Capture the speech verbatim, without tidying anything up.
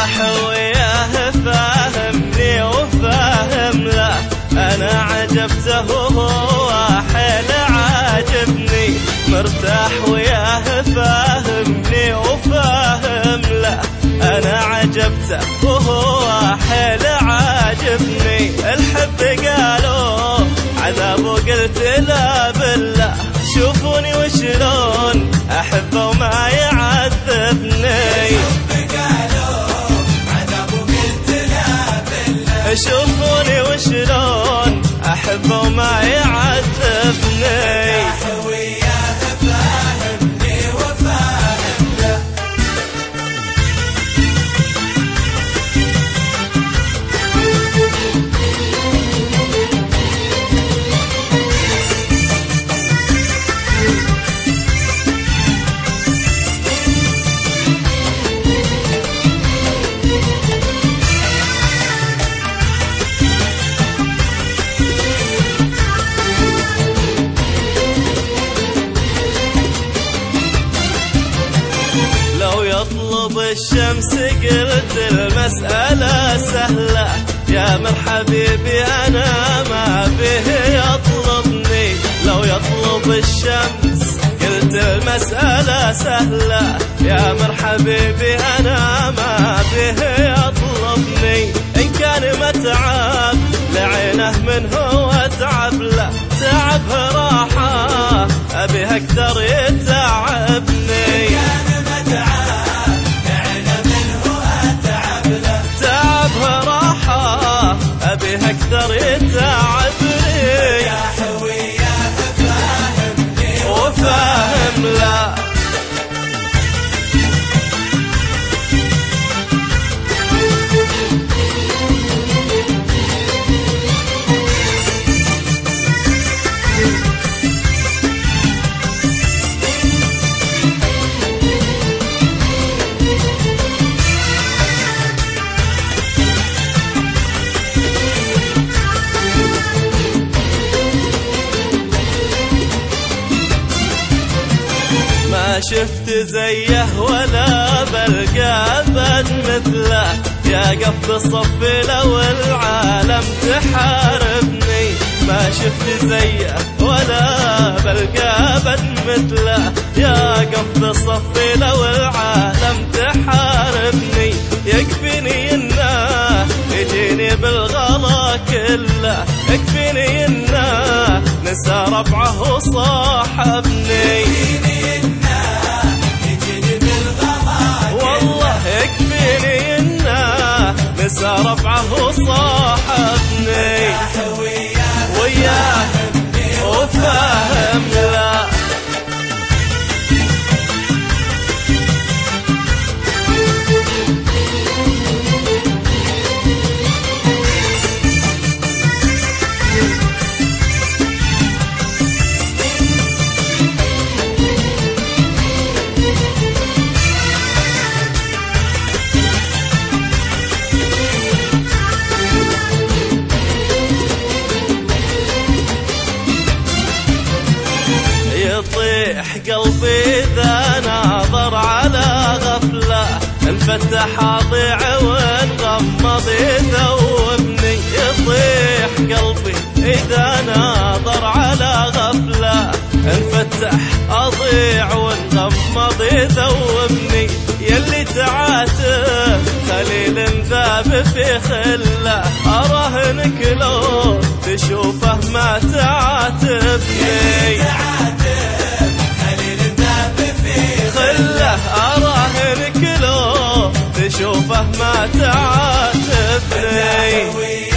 مرتاح وياه فاهمني وفاهم له، أنا عجبته وهو حيل عاجبني. مرتاح وياه فاهمني وفاهم له، أنا عجبته وهو حيل عاجبني. الحب قالوا عذاب وقلت لا بالله، شوفوني وشلون أحبه وما يعذبني. شوفوني وشلون أحبه وما يعذبني. وياه فاهمني وفاهم له. يطلب الشمس قلت المسألة سهلة، يا من حبيبي أنا ما به يطلبني. لو يطلب الشمس قلت المسألة سهلة، يا من حبيبي أنا ما به يطلبني. إن كان متعب لعينه منه واتعب له، تعبه راحة أبيه أكثر يتعبني. أبيه أكثر يتعبني. وياه فاهمني وفاهم لا. ما شفت زيه ولا بلقى أبد مثله، يا قف صفي لو العالم تحاربني. ما شفت زيه ولا بلقى أبد مثله، يا قف صفي لو العالم تحاربني. يكفيني إنه يجيني بالغلا كله، يكفيني إنه نسى ربعه وصاحبني. يكفيني إنه نسى ربعه وصاحبني. وياه وفاهم لا. يطيح قلبي إذا ناظر على غفلة، انفتح أضيع وانغمض يذوبني. يطيح قلبي إذا ناظر على غفلة، انفتح أضيع وانغمض يذوبني. يلي تعاتب خليل ذاب في خله، أراهنك لو تشوفه ما تعاتبني. خله أراهنك لو تشوفه ما تعاتبني.